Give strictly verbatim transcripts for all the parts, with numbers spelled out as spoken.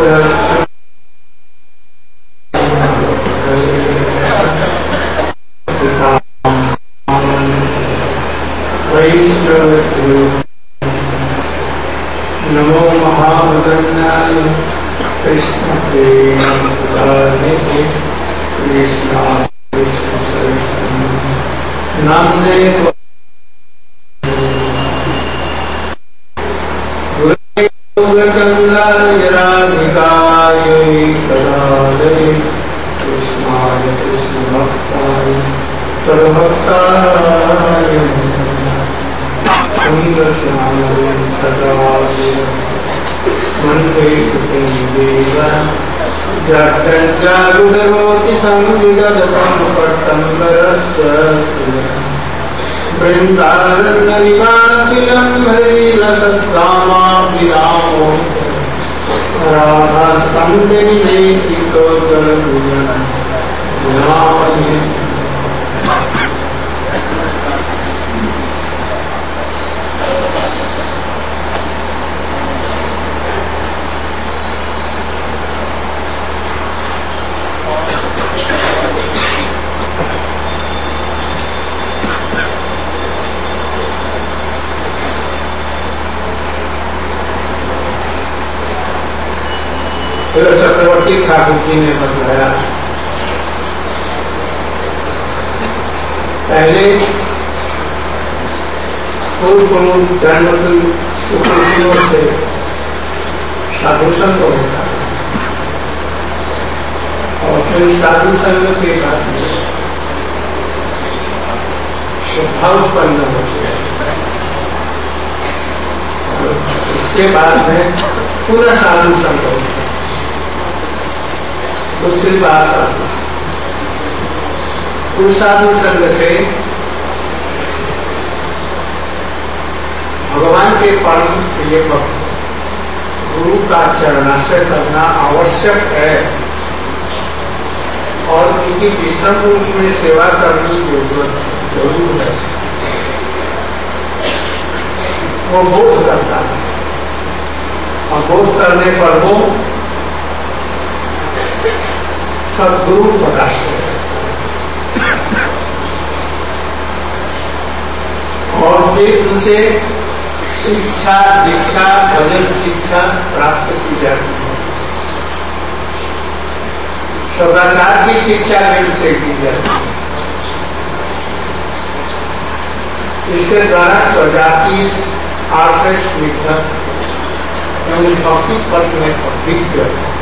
नमो महावदन्याय कृष्ण प्रेमाय कृष्णा कृष्ण नामने चंद्राय राधिकाय कदालय कृष्णाय कृष्ण भक्ताय सर्वभक्ताय मंदे देव जटंजारुणरोति संविदधतं पट्टंबरस्य वृंदारण्यनिवासिनं हरिरसत्कामाभिरामो राधास्कन्धनिवेशितो जलपूजनम् चक्रवर्ती ठाकुर जी ने बताया, पहले पूर्व पूर्व जन्म की सुकृतियों से साधु संग होता है और फिर साधु संग के बाद स्वभाव उत्पन्न होती है। इसके बाद में पुनः साधु संग होता है। दूसरी बात आती है, उस साधु संग से भगवान के परम प्रिय भक्त गुरु का चरणाश्रय करना आवश्यक है और उनकी विश्रम रूप में सेवा करने की जरूरत जरूर है। वो बोध करता है और बोध करने पर वो सदगुरु पदाश्रय और फिर उनसे शिक्षा दीक्षा भजन शिक्षा प्राप्त की जाती है। सदाचार की शिक्षा भी उनसे की जाती है। इसके द्वारा स्वजाति आश्रय स्निग्ध एवं भक्ति पथ में अभिज्ञ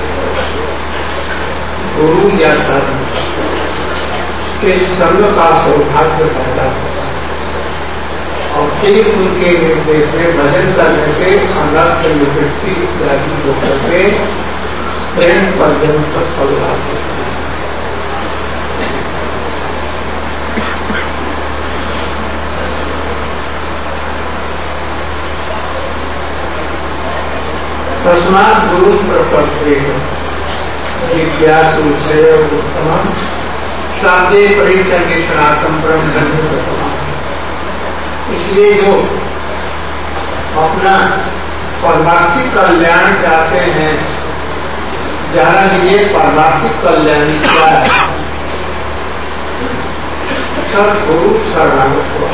गुरु या संत के संग का सौभाग्य पैदा होता है और फिर उनके निर्देश में भजन करने से अनर्थ निवृत्ति इत्यादि होकर के प्रेम पर्यंत फल लाते हैं। तस्मात् गुरु प्रपत्ते जिज्ञासु श्रेय उत्तमम् शाब्दे परिचर्य सनातन ब्रह्म समास। इसलिए जो अपना परमार्थिक कल्याण चाहते हैं, जाना लिए परमार्थिक कल्याण क्या है, सदगुरु शरणागत हुआ।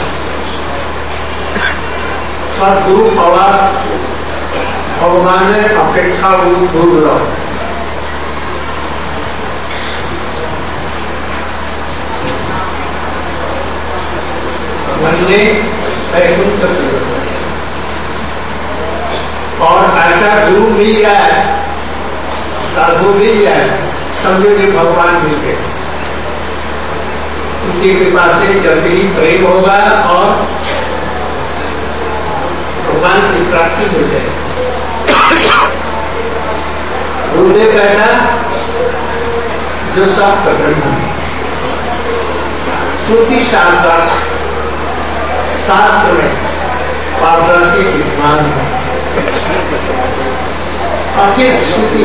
सदगुरु हवा भगवान अपेक्षा दुर्लभ। बनने वैकुंठ और ऐसा गुरु मिल जाए, साधु मिल जाए, समझो कि भगवान मिल गए। उनकी कृपा से जल्दी ही प्रेम होगा और भगवान की प्राप्ति हो जाए। गुरुदेव ऐसा जो सब प्रकरण है, श्रुति शास्त्र शास्त्र में पारदर्शी विद्वान है। आखिर श्रुति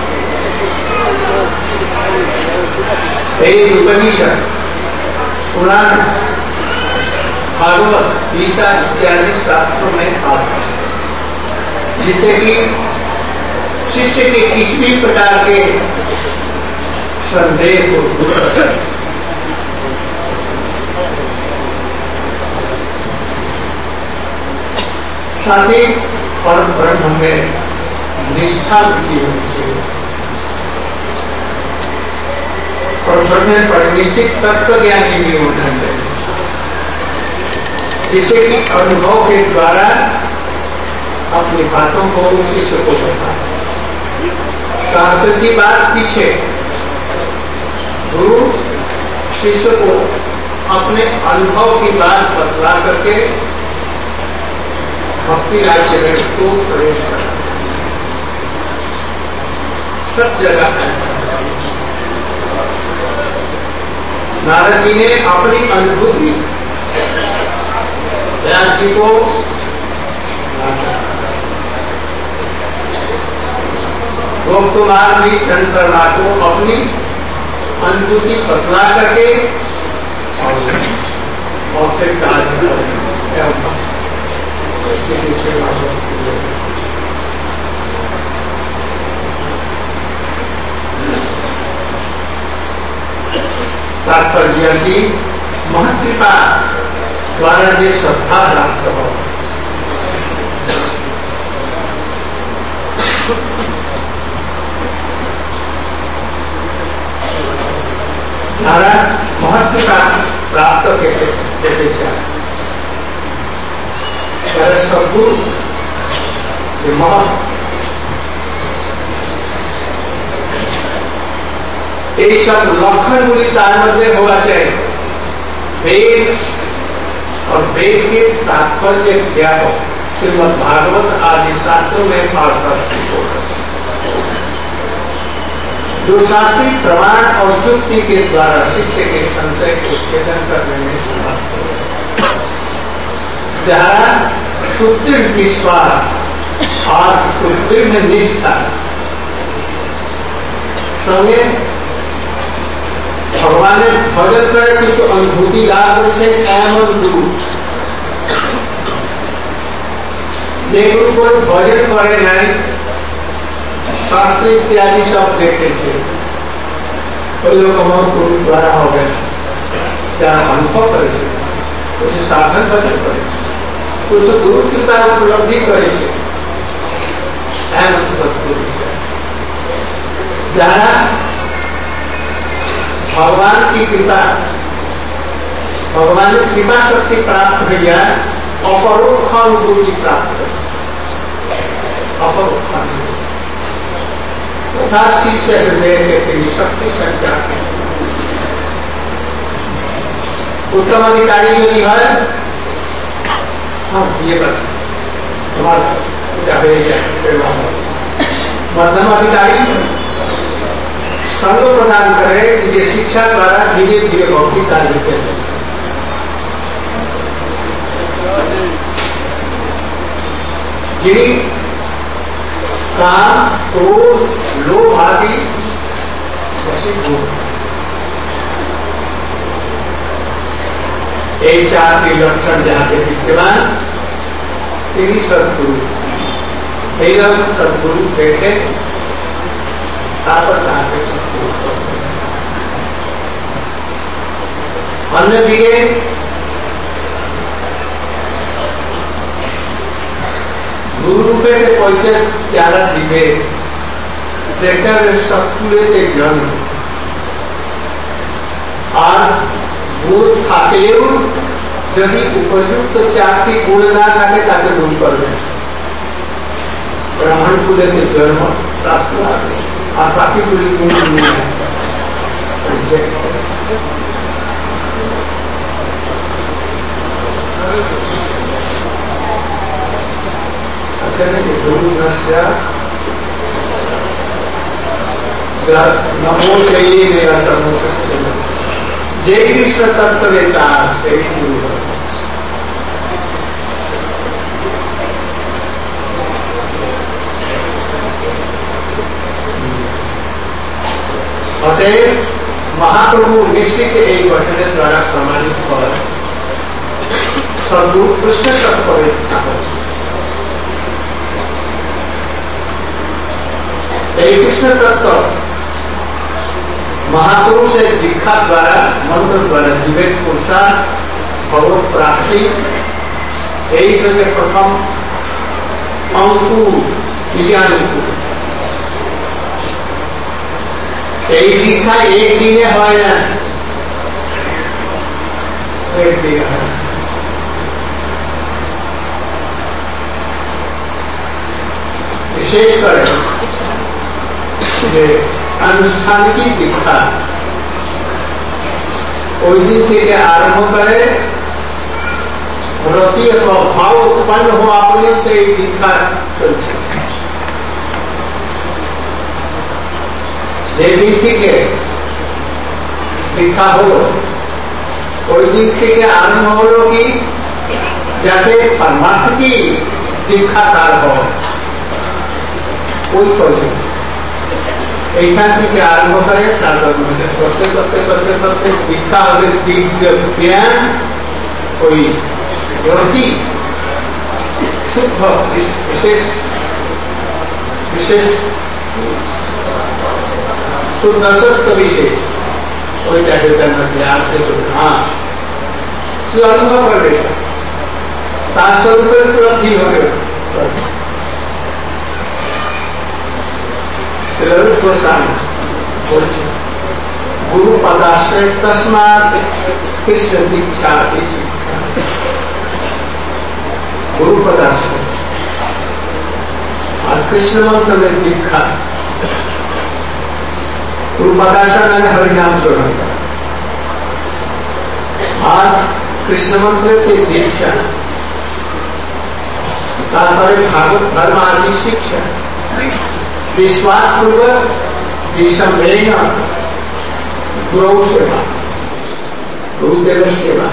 वेद उपनिषद पुराण भागवत गीता इत्यादि शास्त्रों में पारदर्शी, जिससे कि शिष्य के किसी भी प्रकार के संदेह को दूर कर साथ ही परम ब्रह्म में निष्ठा की होनी चाहिए। परम ब्रह्म पर निश्चित तत्व ज्ञानी भी होना चाहिए, जिसे कि अनुभव के द्वारा अपनी बातों को शिष्य को बता। शास्त्र की बात पीछे, गुरु शिष्य को अपने अनुभव की बात बतला करके भक्ति राज्य में उसको प्रवेश करना। सब जगह ऐसा। नारद जी ने अपनी अनुभूति व्यास जी को गोप कुमार भी चंद शर्मा को अपनी अनुभूति बतला करके और फिर इसके पीछे तात्पर्य की महत्कृपा द्वारा जो श्रद्धा प्राप्त हो। सारा महत्व प्राप्त देते सदगुरु ये सब लक्षण मूली तात्पर्य होना चाहिए। वेद और वेद के तात्पर्य ज्ञापक श्रीमद् भागवत आदि शास्त्रों में पारदर्शित होगा, जो शास्त्रीय प्रमाण और युक्ति के द्वारा शिष्य के संशय को छेदन करने में समर्थ हो। जहाँ सुदृढ़ विश्वास और सुदृढ़ निष्ठा संगे भगवान भजन करे कुछ अनुभूति लाभ से एवं गुरु जे गुरु को भजन करे नहीं शास्त्र इत्यादि सब देखे से कोई लोग हमारे गुरु द्वारा हो गए क्या अनुभव करे से कुछ साधन भजन करे कुछ गुरु कृपा उपलब्धि करे से एवं सदगुरु जहाँ भगवान की कृपा भगवान की कृपा शक्ति प्राप्त हो गया अपरोक्ष अनुभूति प्राप्त कर अपरोक्ष तथा शिष्य हृदय के शक्ति संचार उत्तम अधिकारी यदि है हाँ ये बस हमारा मध्यम अधिकारी संग प्रदान करे कि शिक्षा द्वारा धीरे धीरे भौतिक कार्य के जिन काम क्रोध लोभ आदि वशित हो एक चार के लक्षण जहाँ के विद्यमान तेरी सदगुरु एवं सदगुरु देखे अन्य दिए गुरु रूपे के परिचय त्यारा दिवे देखा सत्कुले के जन्म और गुण थाकेও यदि उपयुक्त चार की गुण ना থাকে তাকে दूर कर दे ब्राह्मण कुले के जन्म शास्त्र आगे और बाकी पूरी गुण नहीं है। अच्छा नहीं गुरु नश्या नमो चाहिए मेरा समूह जय कृष्ण तत्व वेता से गुरु अतएव महाप्रभु निश्चित एक वचन द्वारा प्रमाणित कर सदगुरु कृष्ण तत्व এই কৃষ্ণ তত্ত্ব মহাপুরুষের দীক্ষা দ্বারা মন্ত্র দ্বারা জীবের পুরুষার্থ ভগবত প্রাপ্তি এই থেকে প্রথম অঙ্কুর বীজাঙ্কুর। এই দীক্ষা একদিনে হয় না, একদিনে হয়। বিশেষ করে যে আনুষ্ঠানিক দীক্ষা ওই দিন থেকে আরম্ভ করে রতি অথবা ভাব উৎপন্ন হওয়া পর্যন্ত এই দীক্ষা চলছে। যেদিন থেকে দীক্ষা হলো ওই দিন থেকে আরম্ভ হলো কি যাতে পরমার্থী দীক্ষা তার হয় ওই পর্যন্ত। এইখান থেকে আরম্ভ করে সাধন করতে করতে করতে করতে দীক্ষা হবে দিব্য জ্ঞান, ওই রতি শুদ্ধ বিশেষ বিশেষ শুদ্ধ সত্য বিশেষ ওইটা হৃদয় মধ্যে আসতে করবে। হ্যাঁ, শুধু অনুভব করবে, তার স্বরূপের উপলব্ধি হবে। गुरु पदाश्रय तस्मात् कृष्ण दीक्षा। गुरु पदाश्रय और कृष्ण मंत्र में दीक्षा। गुरु पदाश्रय मैंने हरिनाम ग्रहण करा और कृष्ण मंत्र की दीक्षा, तात्पर्य भागवत धर्म आदि शिक्षा, विश्वास पूर्वक विषमेन गुरु सेवा, गुरुदेव सेवा,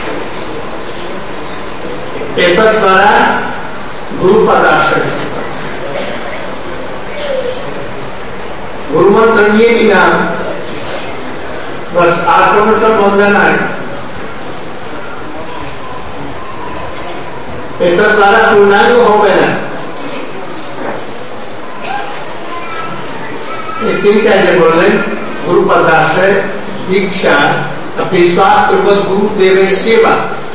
एक द्वारा गुरु पदाश्रय। गुरु मंत्र ये बिना बस आक्रमण से बंधन है, एक द्वारा पूर्णांग हो गया। तीन चार बोल रहे गुरु पदाश्रय दीक्षा विश्वास पूर्वक गुरुदेव सेवा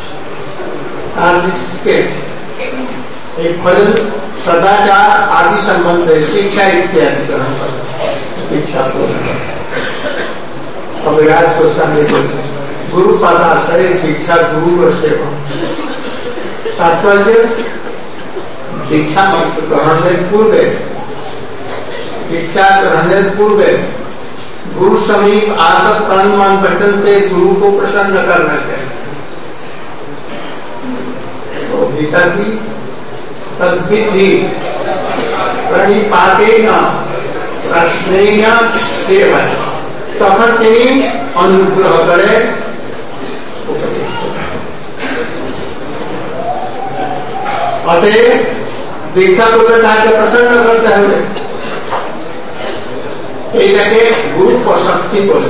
भजन सदाचार आदि संबंध शिक्षा इत्यादि ग्रहण कर दीक्षा पूर्ण। कविराज गोस्वामी बोलते गुरु पदाश्रय दीक्षा गुरु और सेवा। तात्पर्य दीक्षा मंत्र ग्रहण में पूर्व दीक्षा ग्रहण पूर्व गुरु समीप आकर तन मन वचन से गुरु को प्रसन्न करना चाहिए। तो भीतर भी तद्विधि प्रणिपातेन प्रश्नेन सेवा तখন তিনি অনুগ্রহ করে উপদেশ করেন। অতএব দীক্ষা করলে তাকে প্রসন্ন করতে হবে। এইটাকে गुरु प्रशक्ति बोले।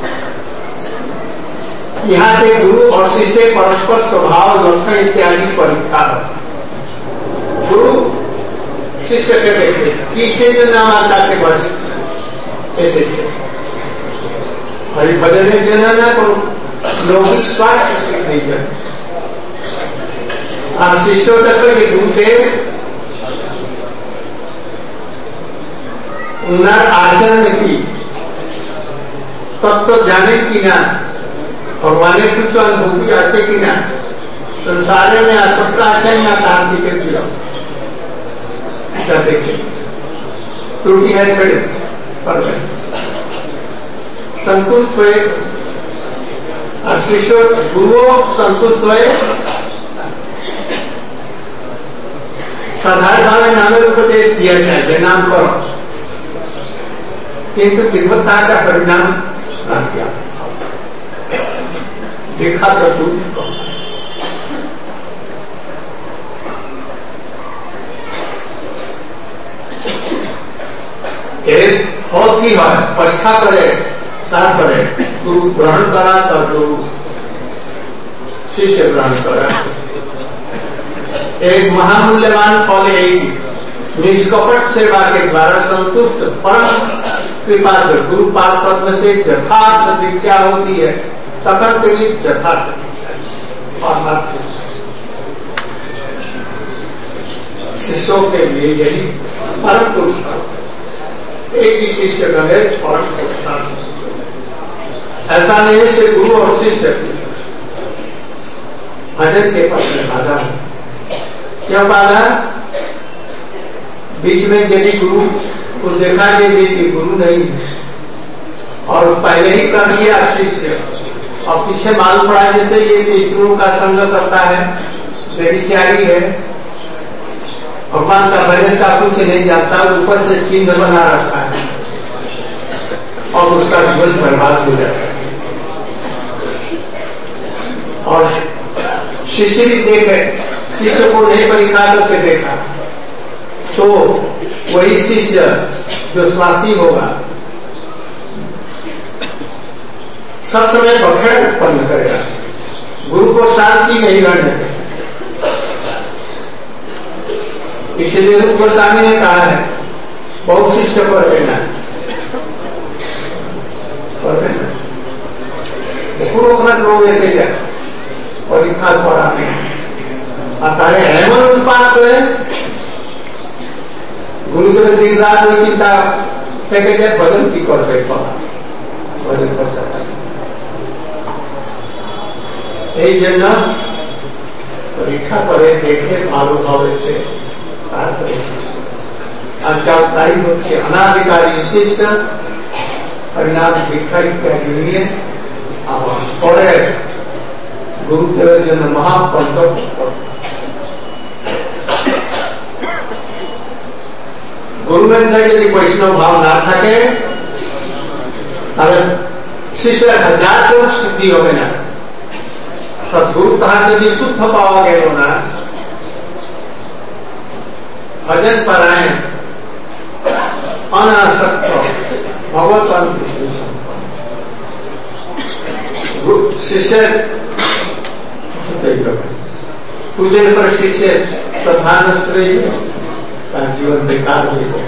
यहाँ के गुरु और शिष्य परस्पर स्वभाव लक्षण इत्यादि परीक्षा है। गुरु शिष्य के देखे किसी नाम आता से बस ऐसे हरिभजन जन ना करो, लौकिक स्वास्थ्य नहीं जाए। और शिष्यों तक ये गुरुदेव उन्नत आचरण की तत्व जाने की ना भगवान कुछ अनुभूति आते की ना संसार में असत्य आचरण ना क्रांति के दिया देखे त्रुटि है छड़े पर संतुष्ट हुए और शिष्य गुरु संतुष्ट हुए। साधारण भाव नाम उपदेश दिया जाए नाम करो, किंतु विद्वत्ता का परिणाम किया देखा तो तू फल की है परीक्षा करे तारपरे गुरु ग्रहण करा तो गुरु शिष्य ग्रहण करा। एक महामूल्यवान फल एक निष्कपट सेवा के द्वारा संतुष्ट परम कृपा गुरु पाद पद्म से यथार्थ दीक्षा होती है, तखन के लिए यथार्थ शिष्यों के लिए यही परम पुरुषार्थ। एक ही शिष्य गणेश परम पुरुषार्थ। ऐसा नहीं से गुरु और शिष्य भजन के पथ में बाधा है। क्यों बाधा? बीच में यदि गुरु को देखा कि गुरु नहीं और पहले ही कर लिया शिष्य और पीछे मालूम पड़ा जैसे ये स्त्रियों का संग करता है, व्यभिचारी है, भगवान का भजन का कुछ नहीं जानता, ऊपर से चिन्ह बना रखा है और उसका जीवन बर्बाद हो जाता है। और शिष्य भी देखे, शिष्य को नहीं परीक्षा करके देखा तो वही शिष्य जो स्वार्थी होगा सब समय बखेड़ उत्पन्न करेगा, गुरु को शांति नहीं रहने देगा। इसलिए रूप गोस्वामी ने कहा है बहुत शिष्य पर देना लोग ऐसे जाए परीक्षा पढ़ाने अरे एमन उत्पाद तो है गुरु के दिन रात वही चिंता फेंके जाए भजन की करते भजन कर सकता এই জন্য পরীক্ষা করে দেখে ভালো ভাবে তারপরে আজকাল তাই হচ্ছে অনাধিকারী শিষ্য পরিণাম দীক্ষা ইত্যাদি নিয়ে আবার পরে গুরুদেবের জন্য মহাকণ্টক গুরুমের যদি বৈষ্ণব ভাব না থাকে তাহলে শিষ্যের হাজার কোন সিদ্ধি হবে না। सदगुरु कहा यदि शुद्ध पावा गए ना भजन परायण अनासक्त भगवत शिष्य पूजन पर शिष्य प्रधान स्त्री का जीवन बेकार हो जाए।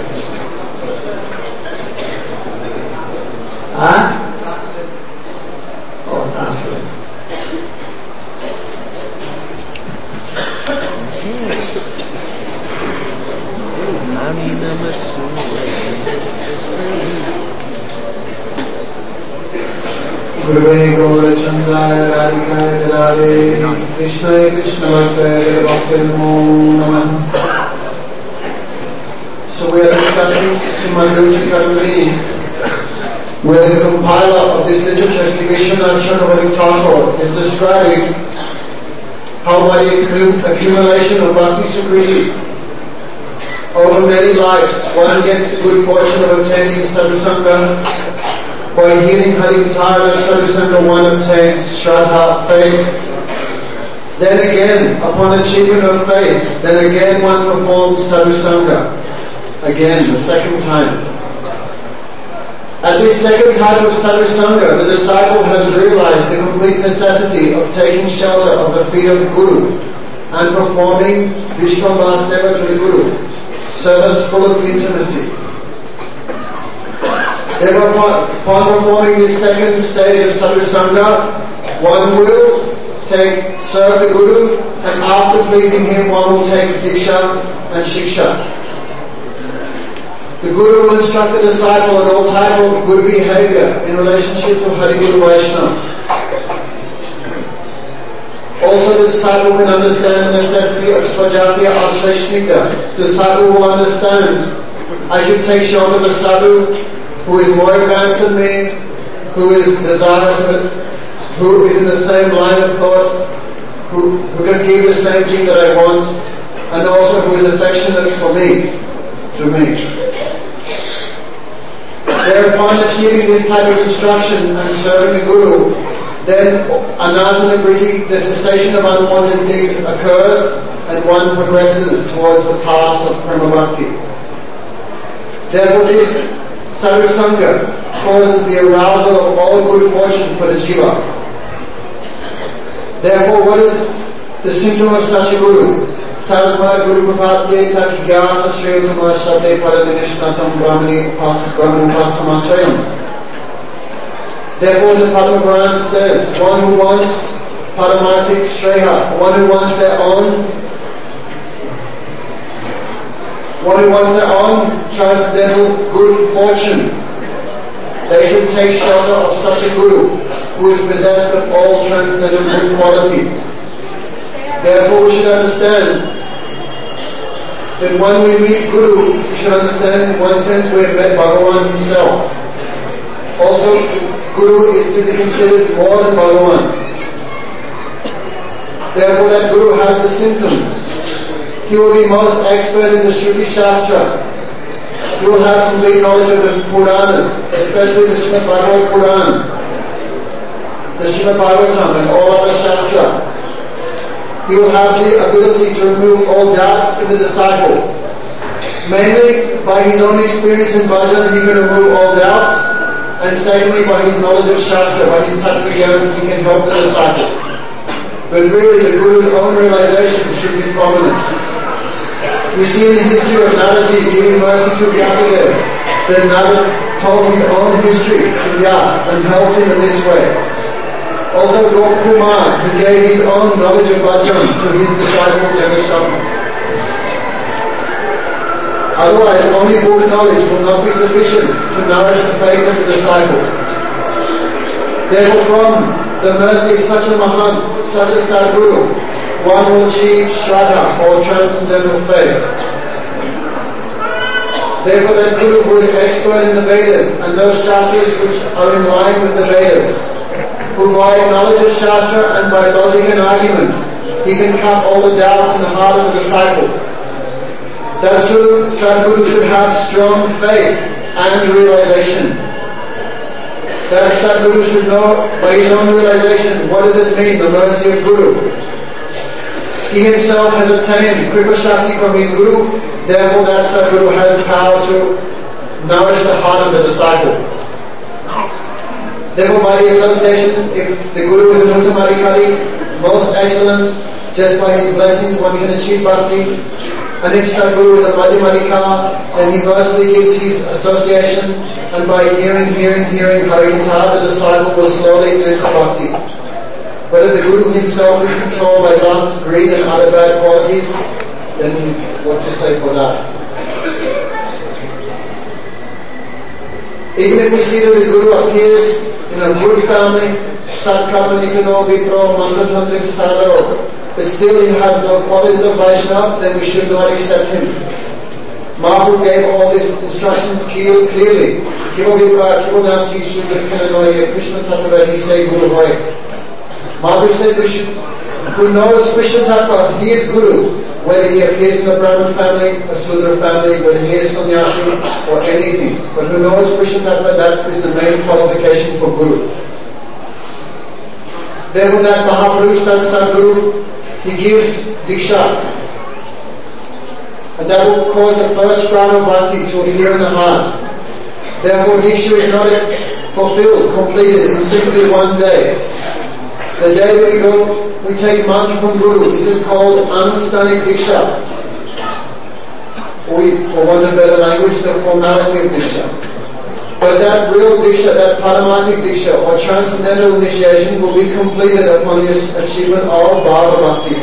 गुरुवे गौरचंद्राय राधिकाय तदारे कृष्णाय कृष्णभक्ताय भक्ते नमो नमः। So we are discussing Srimad Ruchikaruni, where the compiler of this literature, Sri Vishwanath Chakravarti Thakur, is describing how by the accumulation of Bhakti Sukriti over many lives, one gets the good fortune of attaining Sadhusanga. By hearing Harikatha and Sadhusanga, one obtains Shraddha, faith. Then again, upon achievement of faith, then again one performs Sadhusanga. Again, the second time. At this second type of Sadhusanga, the disciple has realized the complete necessity of taking shelter of the feet of Guru and performing Vishwambara Seva to the Guru, service full of intimacy. Therefore, upon performing this second stage of Sadhusanga, one will take, serve the Guru, and after pleasing him, one will take Diksha and Shiksha. The Guru will instruct the disciple on all type of good behavior in relationship to Hari Guru Vaishnava. Also, the disciple can understand the necessity of Svajatiya Asreshnika. The disciple will understand, I should take shelter of a sadhu who is more advanced than me, who is desirous of it, who is in the same line of thought, who, who can give the same thing that I want, and also who is affectionate for me, to me. Thereupon achieving this type of instruction and serving the Guru, then anantanavriti, the cessation of unwanted things occurs, and one progresses towards the path of Prema Bhakti. Therefore this Sadhusanga causes the arousal of all good fortune for the jiva. Therefore, what is the symptom of such a Guru? Tasma Guru Prapatye Taki Gyasa Shreyatama Shabde Paradinishnatam Brahmani Upasamasrayam. Therefore the Padma Purana says, one who wants Paramatik Shreya, one who wants their own one who wants their own transcendental good fortune, they should take shelter of such a Guru who is possessed of all transcendental good qualities. Therefore we should understand that when we meet Guru, we should understand in one sense we have met Bhagavan himself. Also, Guru is to be considered more than Bhagavan. Therefore that Guru has the symptoms. He will be most expert in the Shruti Shastra. He will have complete knowledge of the Puranas, especially the Srimad Bhagavad Puran, the Srimad Bhagavatam and all other Shastra. He will have the ability to remove all doubts in the disciple. Mainly, by his own experience in bhajan, he can remove all doubts, and secondly, by his knowledge of Shastra, by his tattva gyan, he can help the disciple. But really, the Guru's own realization should be prominent. We see in the history of Naraji giving mercy to Vyasadeva, that Narad told his own history to Vyas and helped him in this way. Also, Gopakumar, who gave his own knowledge of bhajan to his disciple Janashtama. Otherwise, only book knowledge will not be sufficient to nourish the faith of the disciple. Therefore, from the mercy of such a Mahant, such a Sadguru, one will achieve Shraddha or transcendental faith. Therefore, that Guru who is expert in the Vedas and those Shastras which are in line with the Vedas, who by knowledge of Shastra and by logic and argument, he can cut all the doubts in the heart of the disciple. That Sadguru should have strong faith and realization. That Sadguru should know by his own realization what does it mean, the mercy of Guru. He himself has attained Kripa Shakti from his Guru, therefore that Sadguru has power to nourish the heart of the disciple. Therefore, by the association, if the Guru is an Uttamadikari, most excellent, just by his blessings one can achieve bhakti. And if Sadguru is a Madhyamadika, then he firstly gives his association, and by hearing, hearing, hearing Harikatha, the disciple will slowly enter bhakti. But if the Guru himself is controlled by lust, greed and other bad qualities, then what to say for that? Even if we see that the Guru appears in a good family, Satkarma Nikano Vitro Mantratantric Sadharo, but still he has no qualities of Vaishnava, then we should not accept him. Mahaprabhu gave all these instructions clearly. Kimo Vipra, Kimo Nasi, Shudra Kananoya, Krishna Tattva, he say Guru Hoy. Mahaprabhu said we should, who knows Krishna Tattva, he is Guru, whether he appears in a Brahmin family, a Sudra family, whether he is sannyasi or anything. But who knows Krishna Tattva, that is the main qualification for Guru. Therefore that Mahapurush, that Sadguru, he gives Diksha. And that will cause the first prana bhakti to appear in the heart. Therefore Diksha is not fulfilled, completed in simply one day. The day that we go, we take mantra from Guru. This is called Anustanik Diksha. We, for want of better language, the formality of Diksha. But that real Diksha, that Paramatik Diksha or transcendental initiation will be completed upon this achievement of Bhava Bhakti.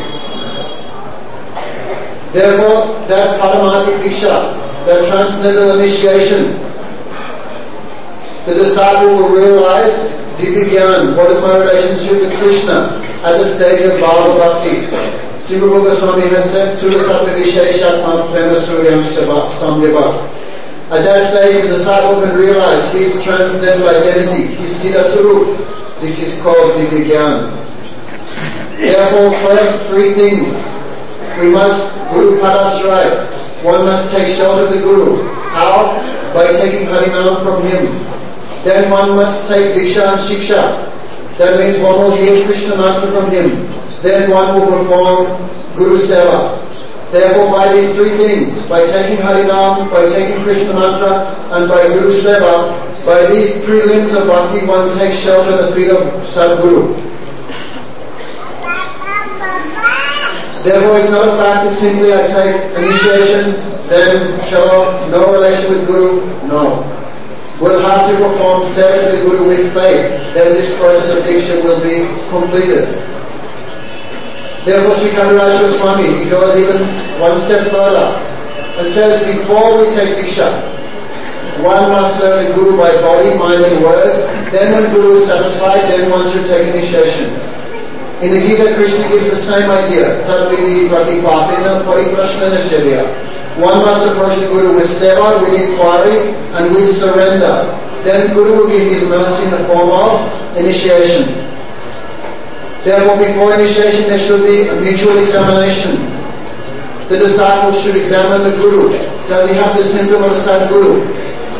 Therefore, that Paramatik Diksha, that transcendental initiation, the disciple will realize Dipigyan, what is my relationship with Krishna at the stage of Bhava Bhakti. Sri Rupa Goswami has said, Sura Sattva Visheshatma Prema Suryam Samyava. At that stage, the disciple can realize his transcendental identity, his Siddha Swarup. This is called Dipigyan. Therefore, first three things. We must Guru Padasray. One must take shelter of the Guru. How? By taking Harinam from him. Then one must take Diksha and Shiksha. That means one will hear Krishna mantra from him. Then one will perform Guru Seva. Therefore, by these three things, by taking Harinam, by taking Krishna mantra, and by Guru Seva, by these three limbs of bhakti, one takes shelter at the feet of Sadguru. Therefore, it's not a fact that simply I take initiation, then shalom, no relation with Guru. No. We'll have to perform service to the Guru with faith, then this process of Diksha will be completed. Therefore, Sri Kaviraj Goswami, he goes even one step further and says, before we take Diksha, one must serve the Guru by body, mind and words. Then when Guru is satisfied, then one should take initiation. In the Gita, Krishna gives the same idea. Tadvidi pratipatena pariprashnana sevya. One must approach the Guru with seva, with inquiry, and with surrender. Then Guru will give his mercy in the form of initiation. Therefore, before initiation, there should be a mutual examination. The disciple should examine the Guru. Does he have the symptom of a Sadguru?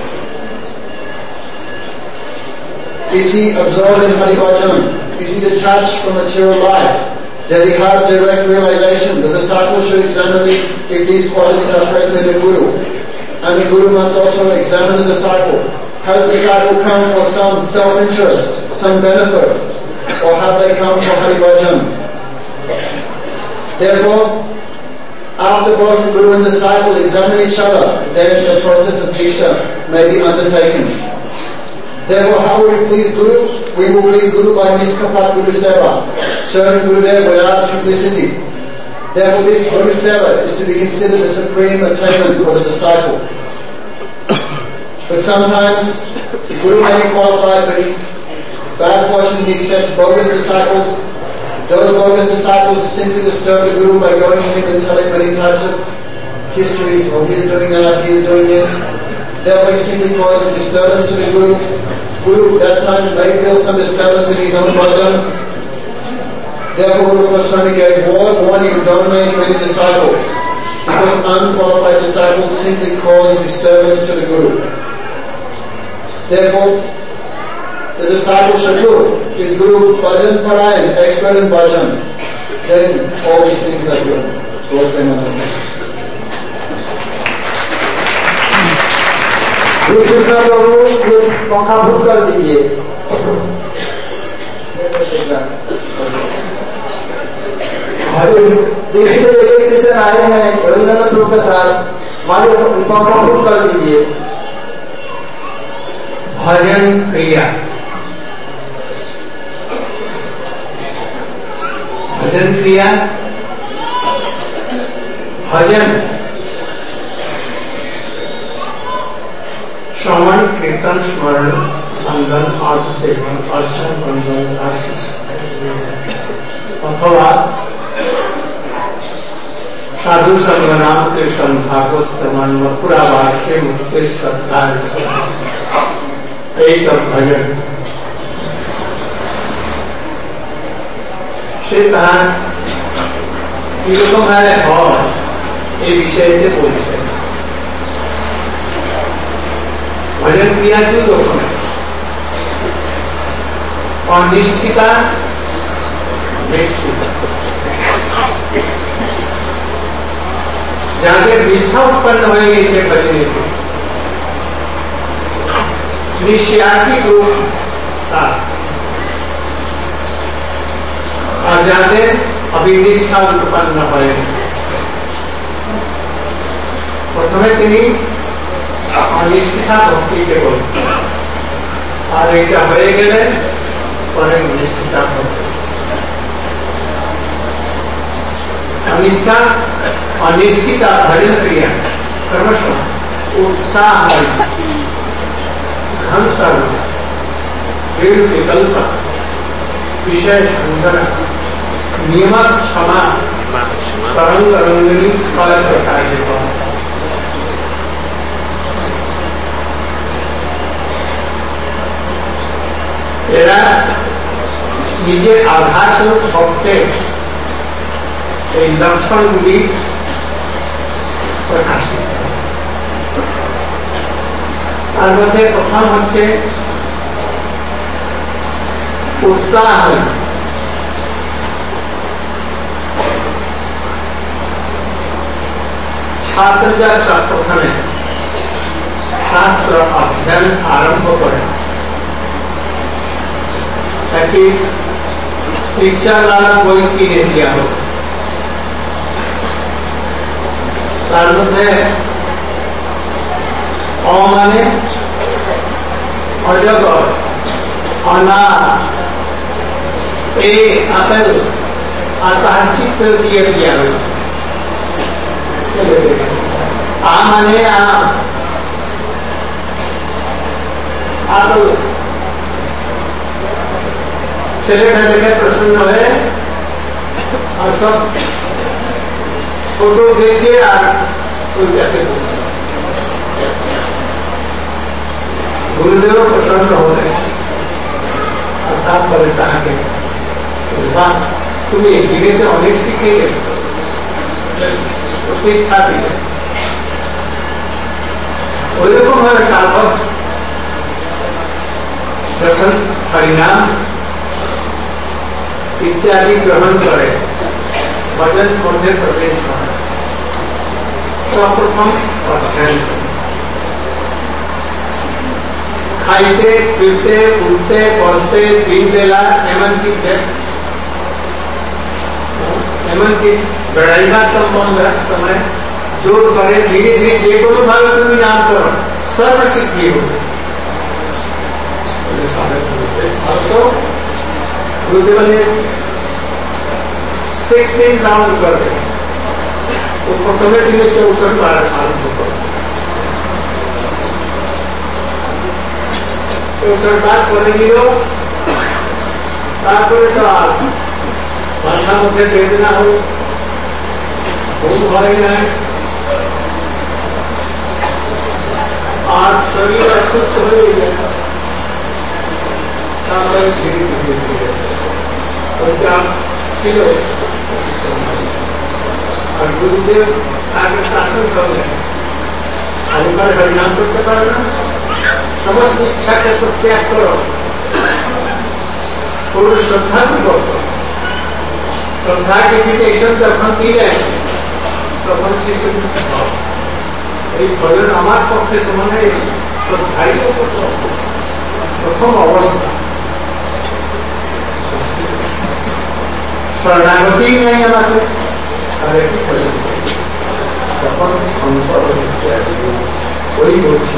Is he absorbed in Hari Bhajan? Is he detached from material life? Does he have direct realization? The disciple should examine these, if these qualities are present in the Guru. And the Guru must also examine the disciple. Has the disciple come for some self-interest, some benefit? Or have they come for Hari Bhajan? Therefore, after both the Guru and disciple examine each other, then the process of Diksha may be undertaken. Therefore, how will we please Guru? We will please Guru by Niskapat Guru Seva, serving Gurudev without duplicity. Therefore, this Guru Seva is to be considered a supreme attainment for the disciple. But sometimes, the Guru may be qualified, but he, bad fortune, he accepts bogus disciples. Those bogus disciples simply disturb the Guru by going to him and telling many types of histories. Oh, he is doing that, he is doing this. Therefore, he simply causes disturbance to the Guru. Guru at that time may feel some disturbance in his own bhajan. Therefore, Guru Goswami gave word warning, don't make many disciples, because unqualified disciples simply cause disturbance to the Guru. Therefore, the disciple should look, is Guru bhajan parayan, expert in bhajan? Then all these things are good. Lord them Krishna प्रभु ये पंखा भूत कर दीजिए। दिल्ली से लेकर कृष्ण आए हैं रविंद्रनाथ के साथ, मालिक पंखा भूत कर दीजिए। भजन क्रिया, भजन क्रिया, भजन श्रवण कीर्तन स्मरण बंधन अर्थ सेवन अर्चन बंधन आशीष अथवा साधु संग नाम कीर्तन भागवत श्रवण मथुरावास्य मुक्ति सत्कार এই সব ভজন সে তার কিরকম হারে হয় এই বিষয়তে বলছে। भजन क्रिया दो रकम है, अनिश्चिता निश्चिता। যাদের নিষ্ঠা উৎপন্ন হয়ে গেছে ভজনে নিশ্চয়াত্মিক রূপ তার, আর যাদের অবিনিষ্ঠা উৎপন্ন হয় প্রথমে তিনি অনিশ্চিতা ভক্তিকে বলেন, আর এটা হয়ে গেলে পরে নিশ্চিতা ভক্তি। अनिष्ठा अनिश्चित भजन क्रिया क्रमश उत्साह घंतर विकल्प विषय संग्रह नियमक क्षमा तरंग रंगनी फल बताए এরা নিজের আধার ভক্তের এই লক্ষণগুলি প্রকাশিত। তার মধ্যে প্রথম হচ্ছে উৎসাহ। ছাত্ররা প্রথমে শাস্ত্র অধ্যয়ন আরম্ভ করে একটি পিকচার वाला বই কিনে দেওয়া হোক, তার মধ্যে অ মানে অজগর, অনার, এ আপেল আর তার চিত্র দিয়ে দেওয়া হয়েছে। আ মানে আম, আপেল। ছেলেটা দেখে প্রসন্ন হয়ে আর সব ফটো দেখে আর ওই কাছে গুরুদেব প্রসন্ন হলেন। আর তারপরে তাহাকে বাহ, তুমি এদিকে অনেক শিখে প্রতিষ্ঠা দিলে। ওইরকম ভাবে সাধক যখন হরিনাম ইত্যাদি গ্রহণ করে ভজন মধ্যে প্রবেশ হয়, সর্বপ্রথম অধ্যয়ন খাইতে ফিরতে উঠতে বসতে তিন বেলা এমনকি এমনকি বেড়াইবার সম্বন্ধ সময় জোর করে ধীরে ধীরে যে কোনো ভাবে তুমি নাম করো সর্বসিদ্ধি হবে। गुरुदेव ने सिक्सटीन राउंड कर दे, वो प्रथम दिन चौसठ बार आरम्भ कर चौसठ बार कर दिल। तो माथा मध्य वेदना हो घूम भय ना और शरीर अस्वस्थ हो जाए। धीरे धीरे धीरे और गुरुदेव आगे शासन कर अधिकार हरिनाम करते पारे ना, समस्त इच्छा के तो त्याग करो, पूर्ण श्रद्धा भी करो। श्रद्धा के इन्विटेशन जब दी जाए तक शिशु भजन हमार पक्षे समान श्रद्धाई प्रथम अवस्था शरणागति नहीं हमारे तখন অন্তর ওই হচ্ছে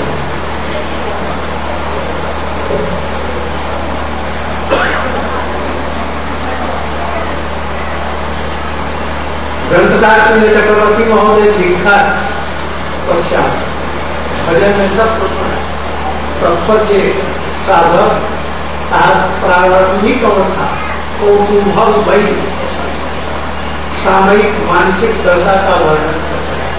ग्रंथकार सुंदर चक्रवर्ती महोदय लिखा पश्चात भजन में सब तत्पचे साधक प्रारंभिक अवस्था कौतूहल वही सामयिक मानसिक दशा का वर्णन करता है।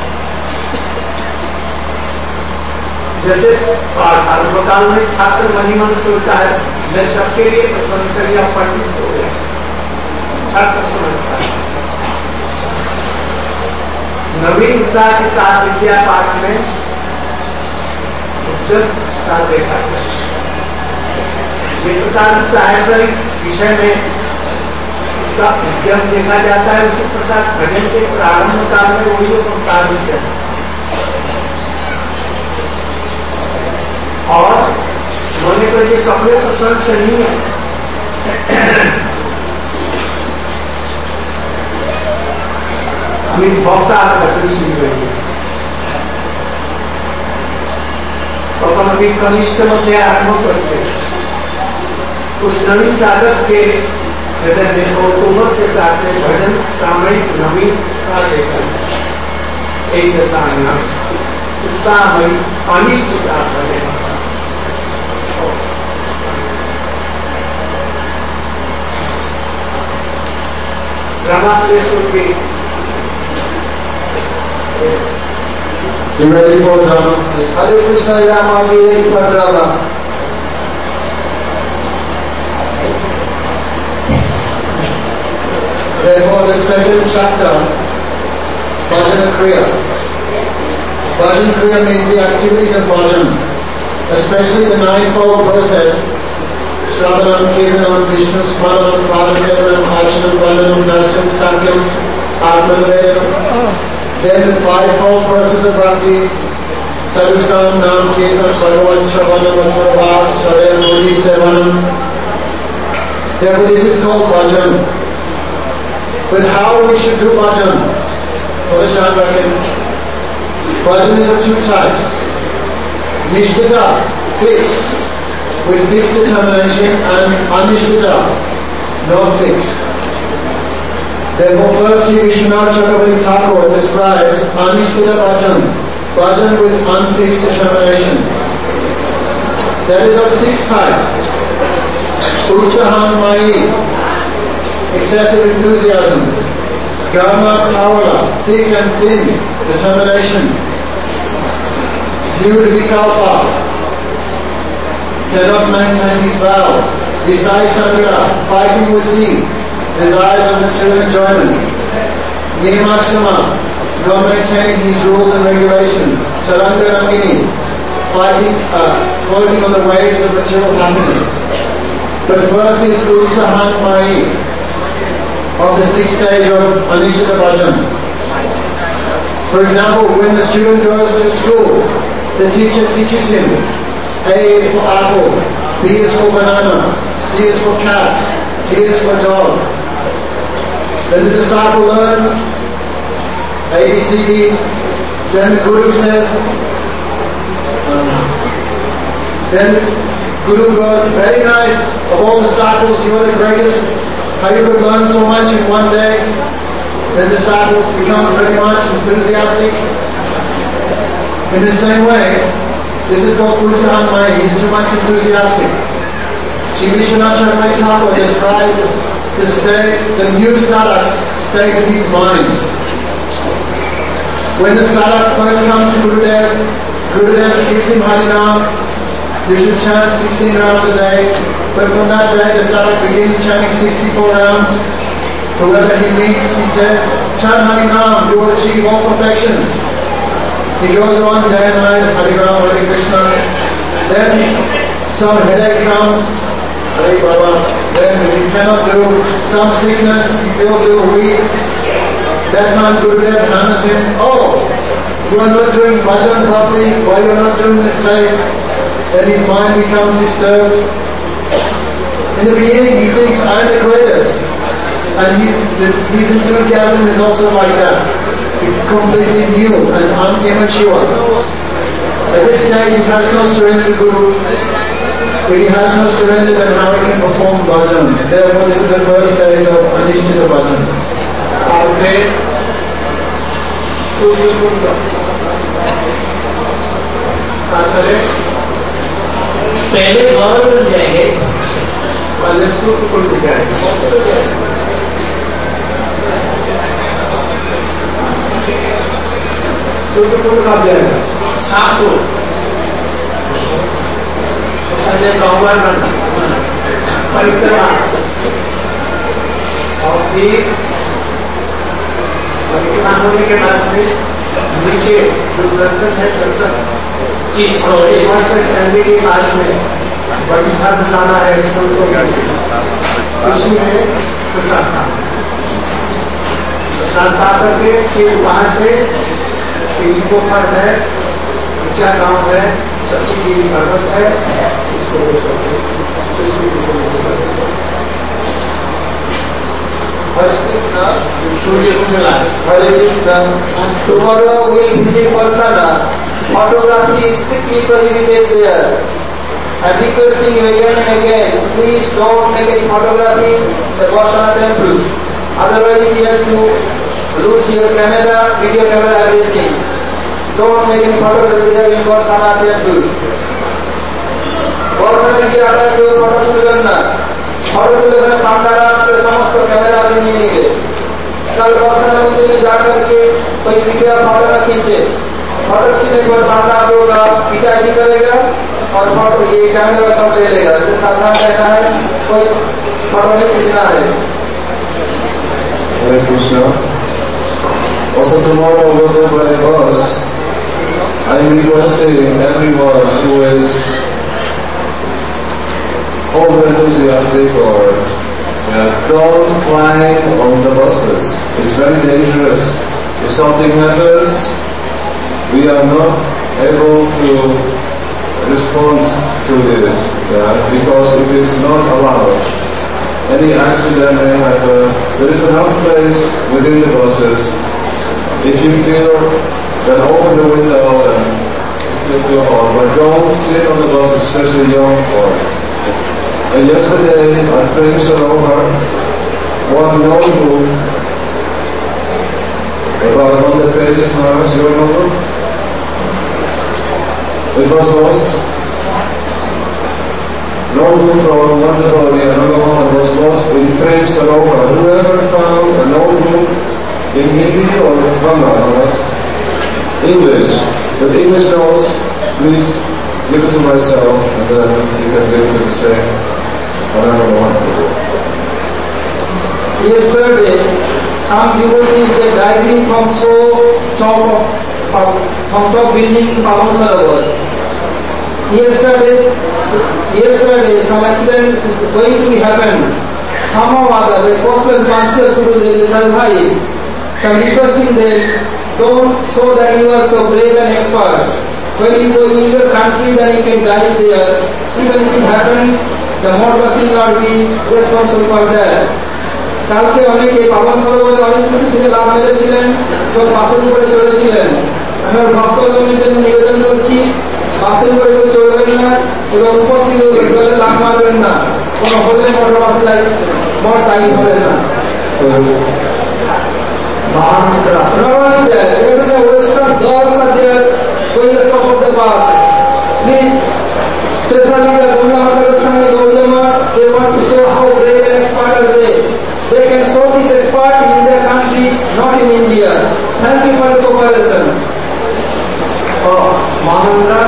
जैसे पाठारंभकाल में छात्र मनी मन सोचता है मैं सबके लिए प्रशंसनीय पंडित हो गया, छात्र समझता है। नवीन उत्साह के साथ विद्या पाठ में उद्यमता देखा गया। विषय में उसका उद्यम देखा जाता है। उसी प्रकार भजन के प्रारंभ काल में वही लोग प्रारंभ है और होने पर ये सपने प्रशंसनीय है। हमें भक्ता भजन सीख रही है तখন अभी कनिष्ठ मध्य आरम्भ कर उस नवीन साधक के हृदय में कौतूहल के साथ में भजन सामयिक नवीन सा देखा एक दशा उत्साहमयी अनिश्चितता बने। रामादेश्वर के हरे Krishna Rama Rama Therefore, the second chapter, Bhajan Kriya. Bhajan Kriya means the activities of Bhajan, especially the ninefold process: Shravanam, Kirtanam, Vishnu Smaranam, Padasevanam, Archanam, Vandanam, Darsanam, Sankyam, Atmanavedam. Then the fivefold process of Bhakti: Sadhusam, Nam, Kirtan, Bhagavan, Shravanam, Atmavas, Sadam, Mudi, Sevanam. Therefore, this is called Bhajan. But how we should do bhajan? Bhajan is of two types. Nishtita, fixed, with fixed determination, and anishtita, not fixed. Therefore, firstly, Vishwanath Chakravarti Thakur describes anishtita bhajan, bhajan with unfixed determination. That is of six types. Utsahan Mai, excessive enthusiasm. Garma Tawala, thick and thin, determination. Viewed Vikalpa, cannot maintain his vows. Visai Sangra, fighting with thee, desires of material enjoyment. Niyamakshama, not maintaining his rules and regulations. Charanga Rangini, fighting, uh, floating on the waves of material happiness. But first is Utsahan Mai, of the sixth stage of Anishtita Bhajan. For example, when the student goes to school, the teacher teaches him A is for apple, B is for banana, C is for cat, T is for dog. Then the disciple learns A, B, C, D. Then the Guru says, um, then Guru goes, very nice, of all disciples you are the greatest. How you could learn so much in one day. The disciple becomes very much enthusiastic. In the same way, this is called Utsahan Mai, he is too much enthusiastic. Sri Vishwanath Chakravarti Thakur describes the state, the new sadhak's state of his mind. When the sadhak first comes to Gurudev, Gurudev gives him Harinam. You should chant sixteen rounds a day. But from that day, the sadhak begins chanting sixty-four rounds. Whoever he meets, he says, chant Harinam, you will achieve all perfection. He goes on day and night, Harinam, Hare Krishna. Then some headache comes, Hare Baba. Then he cannot do some sickness, he feels a little weak. That time Gurudev hammers him, oh, you are not doing bhajan properly, why you are not doing the play? Then his mind becomes disturbed. In the beginning he thinks, I am the greatest. And his, his enthusiasm is also like that. It's completely new and un- immature. At this stage he has no surrender to Guru. If he has no surrender, then how he can perform bhajan? Therefore this is the first stage of Anishtita bhajan. आपने सूर्य कुंड पहले government जाएंगे, पहले सूर्य कुंड जाएंगे। सूर्य कुंड कब जाएगा? शाम को पहले गवर्नमेंट परिक्रमा और फिर परिक्रमा होने के बाद में नीचे जो दर्शन है दर्शन की स्टैंडी के पास में बड़ी धर्मशाला है, उसी में प्रसाद था। प्रसाद पा करके फिर वहाँ से इनको पर है, ऊंचा गांव है, सच्ची की पर्वत है, Hare Krishna, Hare Krishna. Tomorrow we will visit Varsana. Photography is strictly prohibited there. I am requesting you again and again, please don't make any photography in the Varsana temple. Otherwise you have to lose your camera, video camera, everything. Don't make any photography there in Varsana temple. Varsana की आपका जो photo तुलना ना, photo तुलना पांडारा के समस्त camera आदि नहीं लेंगे। कल वासना मंदिर में जाकर के कोई वीडियो फोटो न खींचे, फोटो खींचने के बाद पांडा को पिटा भी करेगा और फोटो ये कैमरा सब ले लेगा। जैसे सावधान रहना है, कोई फोटो नहीं खींचना है। Hare Krishna. Also tomorrow we'll go by bus. I am requesting everyone who is over enthusiastic or uh, don't climb on the buses. It's very dangerous. If something happens, we are not able to respond to this uh, because it is not allowed. Any accident may happen. There is enough place within the buses. If you feel then open the window and into a hall. But don't sit on the bus, especially young boys. And yesterday, I finished it over one notebook, about one hundred pages now, your notebook. It was lost. Notebook from one body, another one was lost in frames all over. Whoever found a notebook in Hindi or Kannada, English, with English notes, please give it to myself, and then you can give it to the same. Another one. Yesterday, some devotees were diving from so top of, from top building in Pavan Sarovar. Yesterday, yesterday some accident is going to be happened. Somehow or other, the causeless answer to the Sarvai, some requesting them, don't show that you are so brave and expert. When you go in your country, then you can dive there. Even if it happens, the more person will not be responsible for that. কালকে অনেকে পাবন সরোবরে অনেক কিছু কিছু লাভ মেরেছিলেন, সব বাসের উপরে চড়েছিলেন। আমরা ভক্তজনের জন্য নিবেদন করছি, বাসের উপরে কেউ চড়বেন না এবং উপর থেকে গেলে লাভ মারবেন না, কোনো হলে মোটর বাসে যাই মোট টাইম হবেন না। Not only that, even the Western girls are there going at the top of the bus. Please, especially the Ganga Maharashtra Gaudama, they want to show how brave and expert are they. They can show this expert in their country, not in India. Thank you for the cooperation. Oh, Maharaj.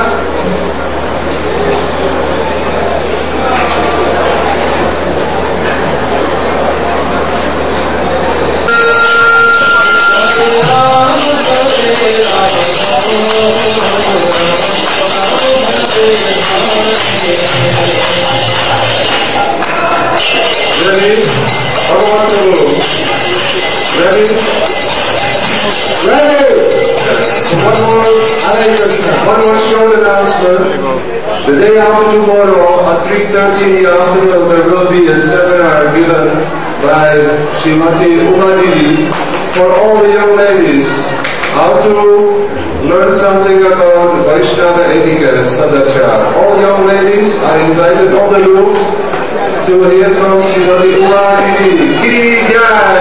Ready? Bhagavan Guru. Ready? Ready! One more, one more short announcement. The day after tomorrow, at three thirty in the afternoon, there will be a seminar given by Srimati Umadili for all the young ladies how to learn something about Vaishnava etiquette and sadachara. All young ladies are invited on the roof to hear from Srimati Umadili. Ki Jai!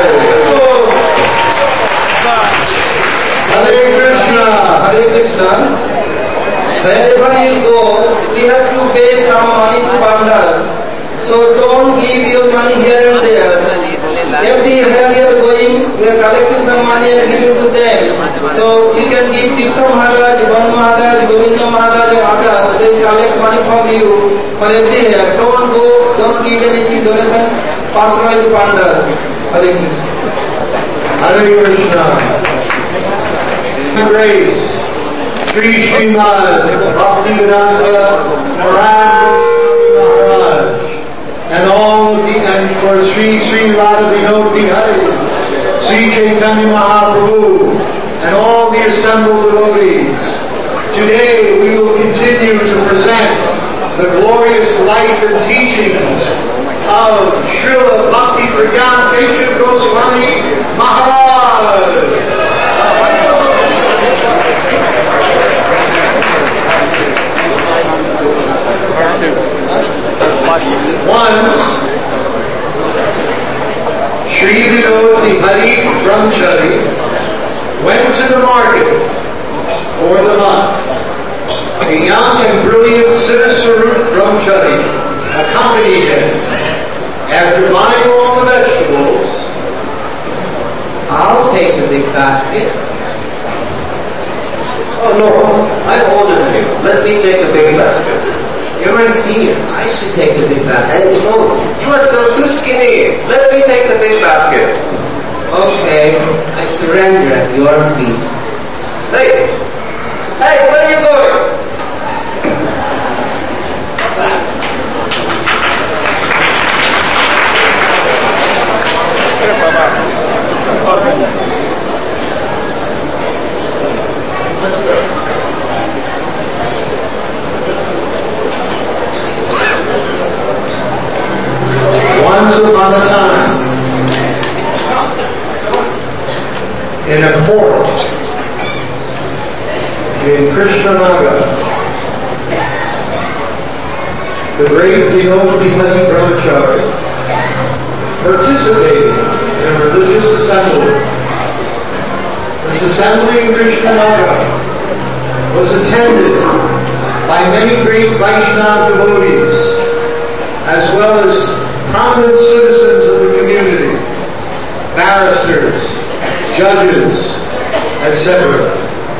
Hare Krishna. Hare Krishna. Wherever you go, we have to pay some money to Pandras. So don't give your money here and there. Everywhere you are going, we are collecting some money and giving to them. So you can give Tirtha Maharaj, Van Maharaj, Govinda Maharaj, or others. They collect money from you for everywhere. Don't go, don't give any donation personally to Pandras. Hare Krishna. Hare Krishna. Grace, Sri Srimad Bhaktivedanta Maharaj, and all the, and for Sri Sri Radha Vinod Bihari, Sri Chaitanya Mahaprabhu, and all the assembled devotees. Today we will continue to present the glorious life and teachings of Srila Bhakti Pradhan Keshav Goswami Maharaj. Once, Sri Vinod Bihari Brahmachari went to the market for the month. A young and brilliant Siddhasarup Brahmachari accompanied him. After buying all the vegetables, I'll take the big basket. Oh no, I'm older than you. Let me take the big basket. You're my senior. I should take the big basket. No, you are still too skinny. Let me take the big basket. Okay, I surrender at your feet. Hey! Hey, where are you going? once upon a time, in a court, in Krishnanagar, the great Vinod Bihari Brahmachari participated in a religious assembly. This assembly in Krishnanagar was attended by many great Vaishnava devotees, as well as prominent citizens of the community, barristers, judges, et cetera.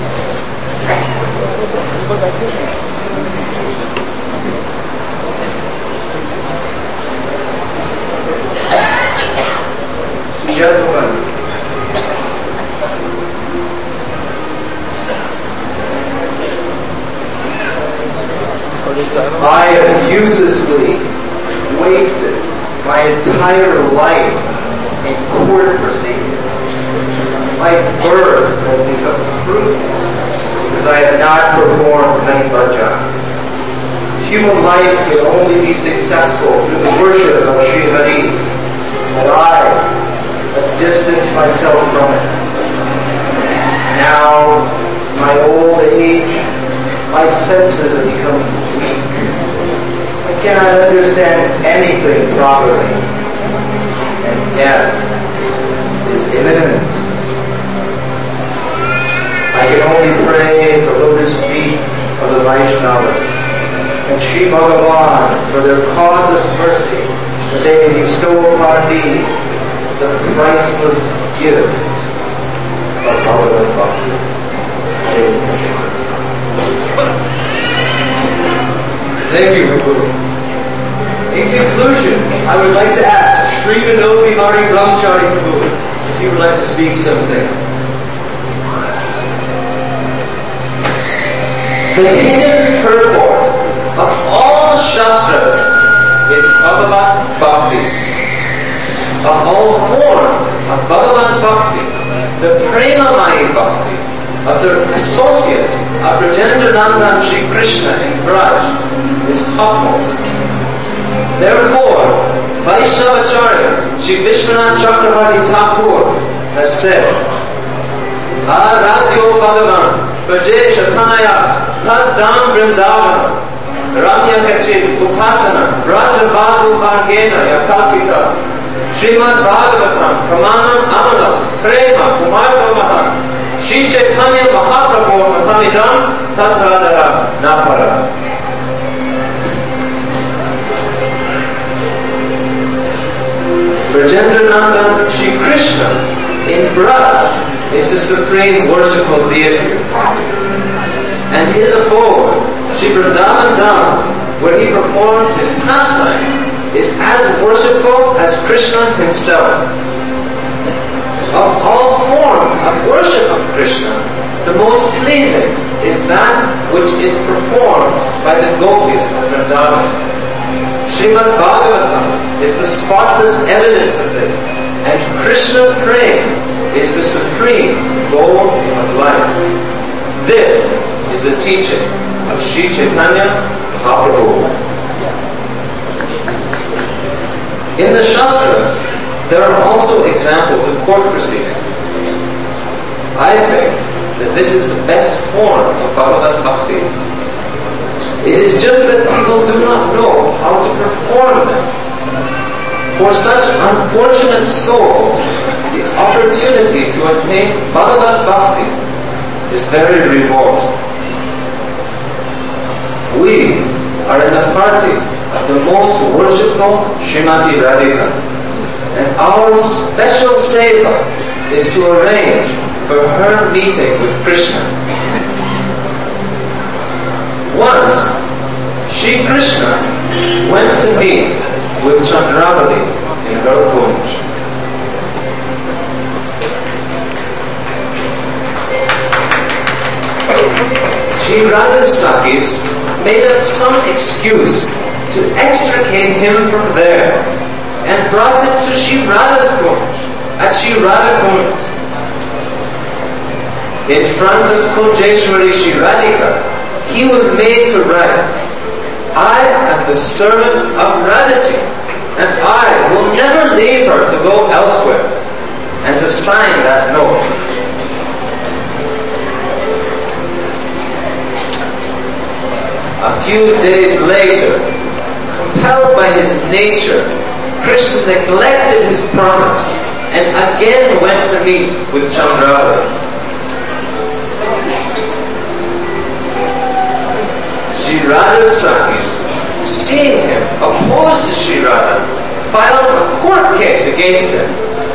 Gentlemen, I have uselessly wasted my entire life in court proceedings. My birth has become fruitless because I have not performed Hari Bhajan. Human life can only be successful through the worship of Sri Hari, and I have distanced myself from it. Now, my old age, my senses are becoming weak. I cannot understand anything properly, and death is imminent. I can only pray at the lotus feet of the Vaishnavas and Sri Bhagavan for their causeless mercy, that they may bestow upon me the priceless gift of Bhagavad Bhakti. Thank you, Guru. In conclusion, I would like to ask Sri Vinod Bihari Brahmachari Prabhu if he would like to speak something. The hidden purport of all Shastras is Bhagavad Bhakti. Of all forms of Bhagavad Bhakti, the Premamai Bhakti of the associates of Brajendranandan Sri Krishna in Braj is topmost. Therefore, Vaishnavacharya Sri Vishwanath Chakravarti Thakur has said, Aradhyo Bhagavan Braje Shathanayas Tad Dham Vrindavan Ramya Kachit Upasana Brajavadu Margena Yakalpita Srimad Bhagavatam Pramanam Amalam Prema Kumartamaha Shri Chaitanya Mahaprabhu Matamidam Tatradara Napara. Brajendranandan Shri Krishna in Braj is the supreme worshipful deity. And his abode, Shri Vrindavan Dham, where he performed his pastimes, is as worshipful as Krishna himself. Of all forms of worship of Krishna, the most pleasing is that which is performed by the gopis of Vrindavan. Srimad Bhagavatam is the spotless evidence of this, and Krishna Prem is the supreme goal of life. This is the teaching of Sri Chaitanya Mahaprabhu. In the Shastras, there are also examples of court proceedings. I think that this is the best form of Bhagavad Bhakti. It is just that people do not know how to perform them. For such unfortunate souls, the opportunity to attain Bhagavad Bhakti is very rewarding. We are in the party of the most worshipful Srimati Radhika, and our special seva is to arrange for her meeting with Krishna. Once, Shri Krishna went to meet with Chandravali in her kunj. Shri Radha's Sakis made up some excuse to extricate him from there and brought him to Shri Radha's kunj at Shri Radha Kunj. In front of Kunjeshwari Shri Radhika, he was made to write, I am the servant of Radhaji, and I will never leave her to go elsewhere, and to sign that note. A few days later, compelled by his nature, Krishna neglected his promise and again went to meet with Chandrada. Sri Radha's sons, seeing him opposed to Sri Radha, filed a court case against him.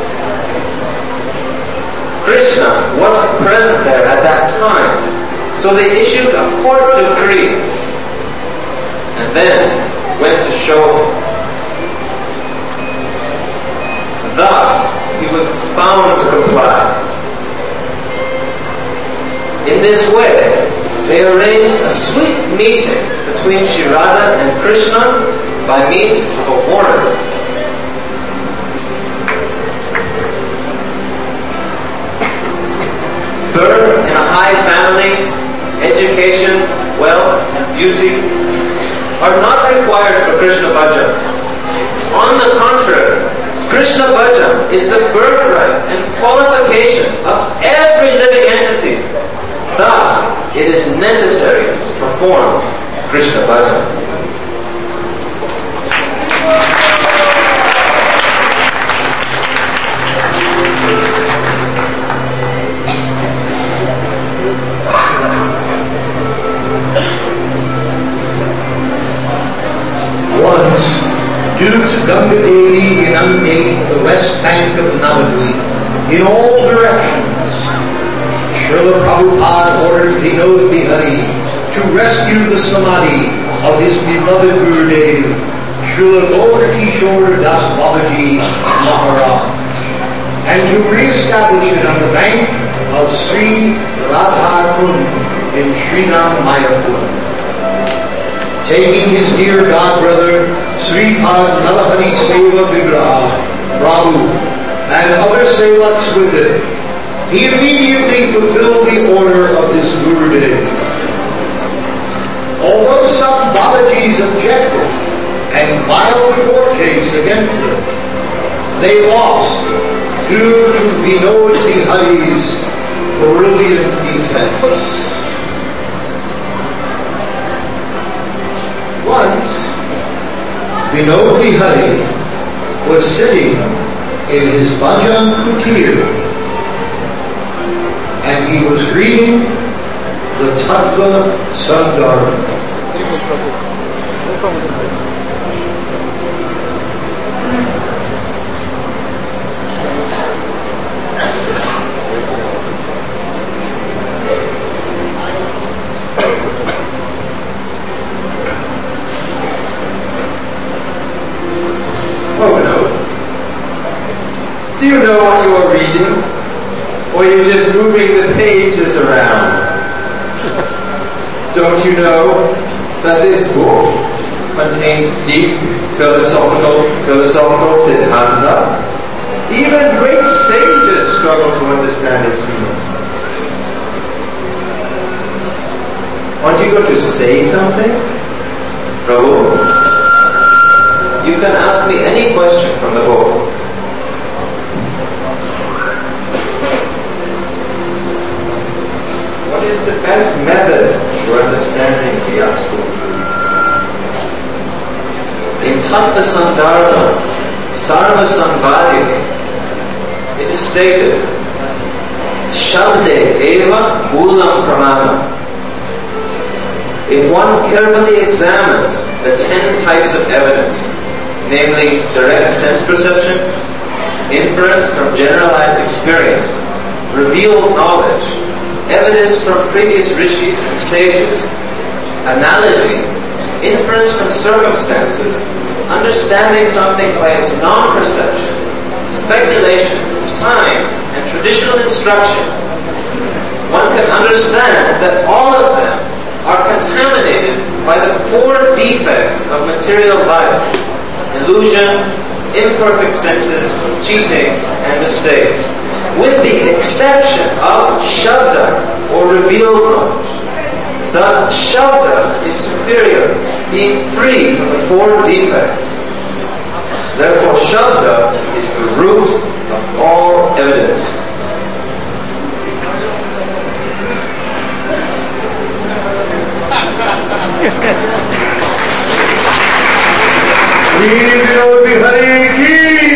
Krishna wasn't present there at that time, so they issued a court decree and then went to show him. Thus, he was bound to comply. In this way, they arranged a sweet meeting between Sri Radha and Krishna by means of a warrant. Birth in a high family, education, wealth, and beauty are not required for Krishna Bhajan. On the contrary, Krishna Bhajan is the birthright and qualification of every living entity. Thus, it is necessary to perform Krishna Bhajan. Once, due to Ganga Devi inundate the west bank of Navadvip in all directions, Srila Prabhupada ordered Vinod Bihari to rescue the samadhi of his beloved Gurudev, Srila Gaura Das Babaji Maharaj, and to re-establish it on the bank of Sri Radha Kund in Srinam Mayapur. Taking his dear godbrother Sripad Nalahari Seva Vigraha, Prabhu, and other sevaks with him, he immediately fulfilled the order of his Gurudev. Although some Babajis objected and filed a court case against them, they lost due to Vinod Bihari's brilliant defense. Once, Vinod Bihari was sitting in his bhajan kutir and he was reading the Tattva Sandarbha. Oh no. Do you know what you are reading? Or are you just moving the pages around? Don't you know that this book contains deep philosophical philosophical siddhanta? Even great sages struggle to understand its meaning. Aren't you going to say something? Prabhu, you can ask me any question from the book. What is the best method for understanding the absolute truth? In Tattva Sandarbha, Sarva Samvadini, it is stated, Shabde eva Bulam Pramana. If one carefully examines the ten types of evidence, namely direct sense perception, inference from generalized experience, revealed knowledge, evidence from previous rishis and sages, analogy, inference from circumstances, understanding something by its non-perception, speculation, signs, and traditional instruction, one can understand that all of them are contaminated by the four defects of material life: illusion, imperfect senses, cheating, and mistakes, with the exception of Shabda, or revealed knowledge. Thus, Shabda is superior, being free from the four defects. Therefore, Shabda is the root of all evidence. Vinod Bihari ki.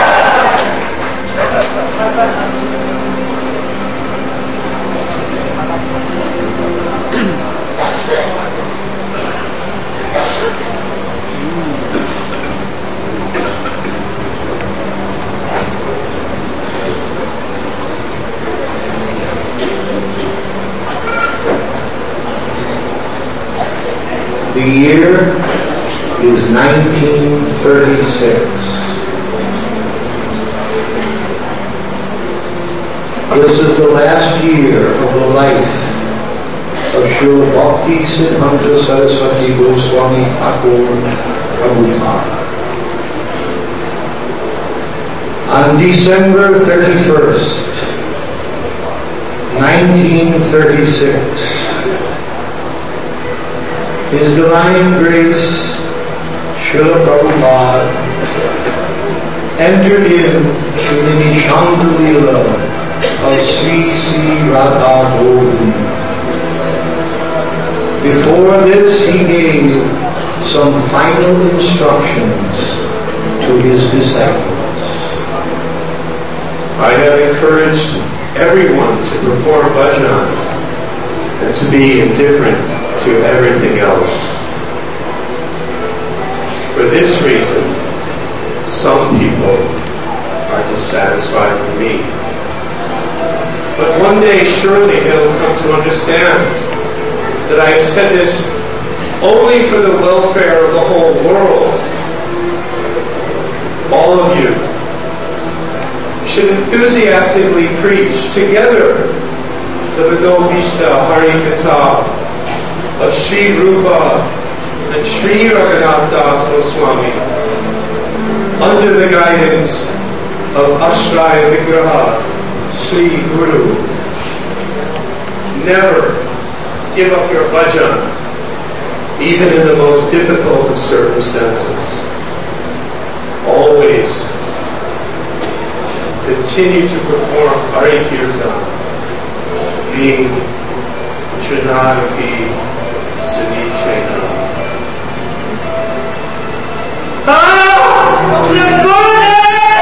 The year is nineteen thirty-six. This is the last year of the life of Srila Bhakti Siddhanta Saraswati Goswami Thakur Prabhupada. On December thirty-first, nineteen thirty-six, His Divine Grace, Srila Prabhupada, entered in to the Nishanda Leela of Sri Sri Radha Govind. Before this, he gave some final instructions to his disciples. I have encouraged everyone to perform bhajan and to be indifferent to everything else. For this reason, some people are dissatisfied with me. But one day surely he'll come to understand that I have said this only for the welfare of the whole world. All of you should enthusiastically preach together the Bhagavad-gita Hari Katha of Sri Rupa and Sri Raghunath Das Goswami under the guidance of Ashraya Vigraha Sri Guru. Never give up your bhajan, even in the most difficult of circumstances. Always continue to perform Hari Kirtan, being Trinaki Sanichena. Ah! Good morning!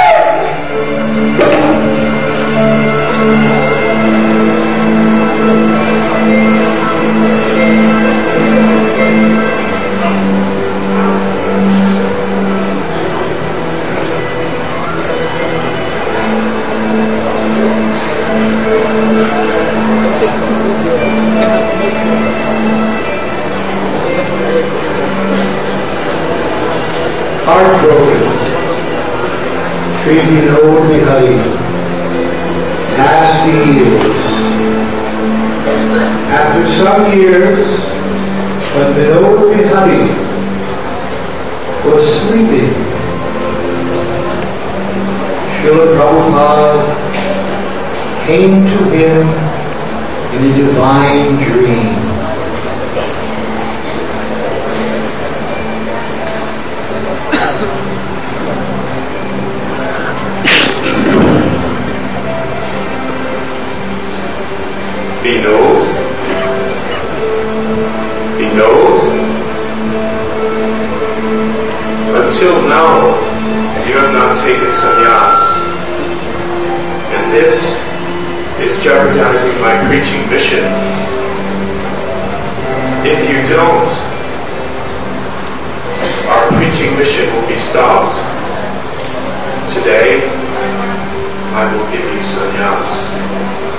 Heartbroken, Sri Vinod Bihari passed the years. After some years, when Vinod Bihari was sleeping, Srila Prabhupada came to him in a divine dream. Vinod, Vinod, until now you have not taken sannyas, and this is jeopardizing my preaching mission. If you don't, our preaching mission will be stopped. Today, I will give you sannyas.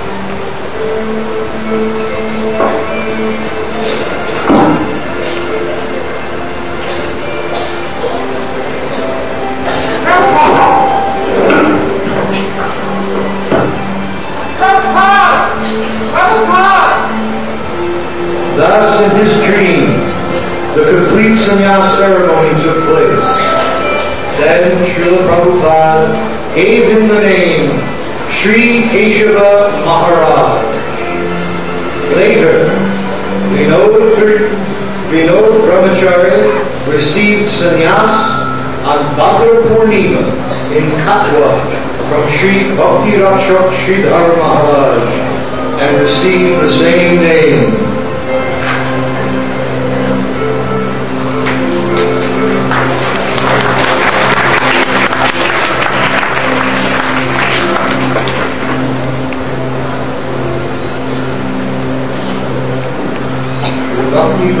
Thus, in his dream, the complete sannyas ceremony took place. Then Srila Prabhupada gave him the name Sri Keshava Maharaj. Later, Vinod, Vinod Brahmachari received sannyas on Bhadra Purnima in Katwa from Sri Bhakti Rakshak Sridhar Maharaj and received the same name.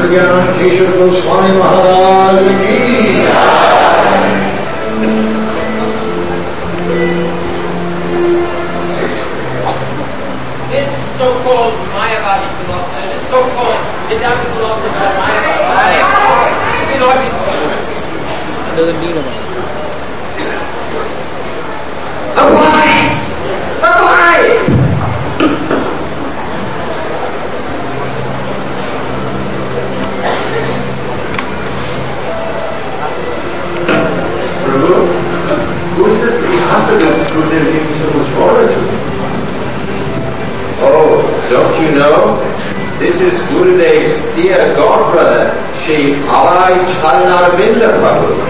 ज्ञान किशोर गोस्वामी महाराज की This so-called Mayavadi philosophy, this so-called Vedanta philosophy called Mayavadi, is illogical. Doesn't need a mind. But why? But why? Prabhu, who is this master that Gurudev gave me so much honor to? Oh, don't you know? This is Gurudev's dear godbrother, Shri Alai Charanaravinda Prabhu.